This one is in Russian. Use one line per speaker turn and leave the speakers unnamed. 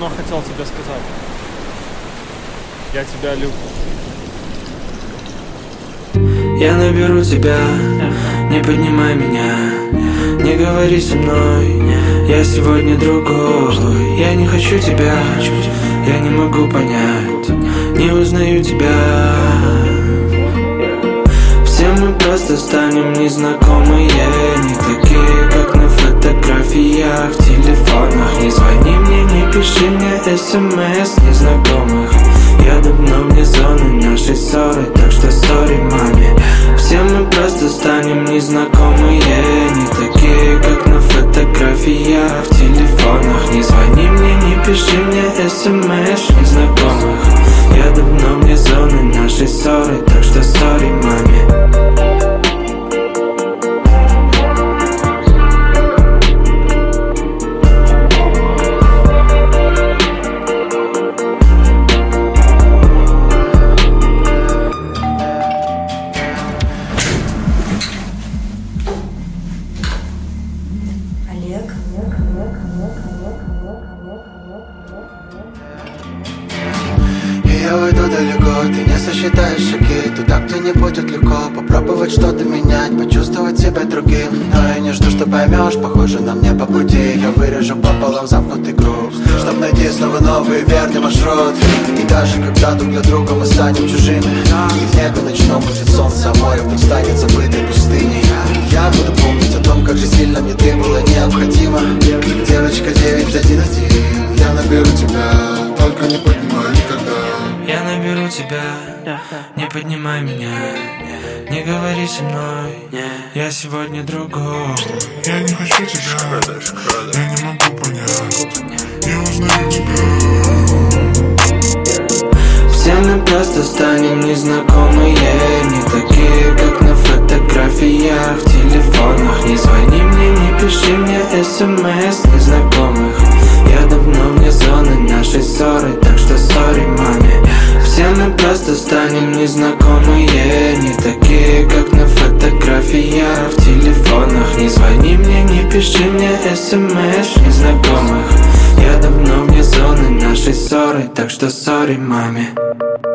давно хотел тебе сказать. Я тебя люблю.
Я наберу тебя, не поднимай меня, не говори со мной, я сегодня другой. Я не хочу тебя, я не могу понять, не узнаю тебя. Все мы просто станем незнакомые, не такие, как на фотографиях, в телефонах. Не звони мне, не пиши мне смс незнакомых. Я давно вне зоны нашей ссоры, так что сори маме. Все мы просто станем незнакомые, не такие, как на фотографиях, в телефонах. Не звони мне, не пиши мне смс незнакомых. Я давно вне зоны нашей ссоры, так что сори маме.
Я уйду далеко, ты не сосчитаешь шаги туда, где не будет легко попробовать что-то менять, почувствовать себя другим. Но я не жду, что поймешь, похоже на мне по пути. Я вырежу пополам замкнутый круг, чтоб найти снова новый верный маршрут. И даже когда друг для друга мы станем чужими, и в небе ночном будет солнце, а море вдруг станет забытой пустыней, я буду помнить о том, как же сильно мне ты была необходима. Девочка 911, я наберу тебя, только не поднимай никогда.
Я наберу тебя, не поднимай меня, не говори со мной, я сегодня другой.
Я не хочу тебя, я не могу понять, не узнаю тебя.
Все мы просто станем незнакомые, не такие, как на фотографиях, в телефонах. Не звони мне, не пиши мне смс незнакомых. Я давно вне зоны нашей ссоры, так что сори маме. Все мы просто станем незнакомые, не такие, как на фотографиях, в телефонах. Не звони мне, не пиши мне смс незнакомых. Я давно вне зоны нашей ссоры, так что сори маме.